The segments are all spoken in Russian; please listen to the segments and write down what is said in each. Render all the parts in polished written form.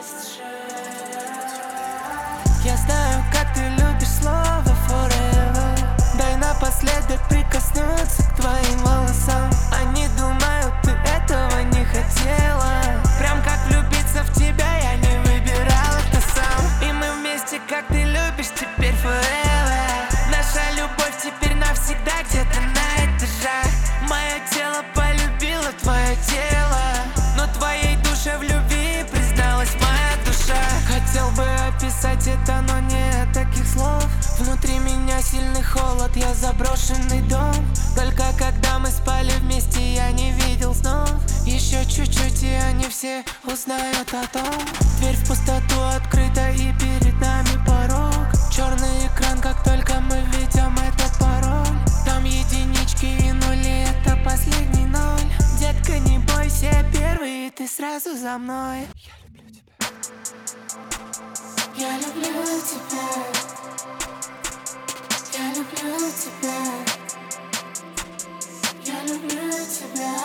Я знаю, как ты любишь слово forever. Дай напоследок прикоснуться к твоим волосам. Они думают, ты этого не хотела. Прям как влюбиться в тебя я не выбирал это сам. И мы вместе, как ты любишь, теперь forever. Наша любовь теперь навсегда где-то на этажах. Мое тело полюбило твое тело, но твоей душе в любви призналась моя душа. Хотел бы описать это, но нет таких слов. Внутри меня сильный холод, я заброшенный дом. Только когда мы спали вместе, я не видел снов. Еще чуть-чуть, и они все узнают о том. Дверь в пустоту открыта, и перед нами порог. Черный экран, как только мы введем этот пароль. Там единички и нули, это последний ноль. Детка, не бойся, я первый, и ты сразу за мной. Я люблю тебя. Я люблю тебя. Я люблю тебя.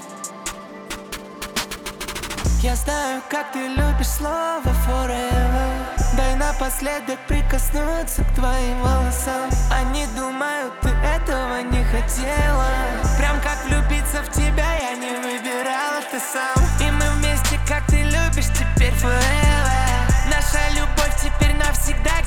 Я знаю, как ты любишь слово forever. Дай напоследок прикоснуться к твоим волосам. Они думают, ты этого не хотела. Прям как влюбиться в тебя я не выбирал это сам. И мы вместе, как ты любишь, теперь forever. Наша любовь теперь навсегда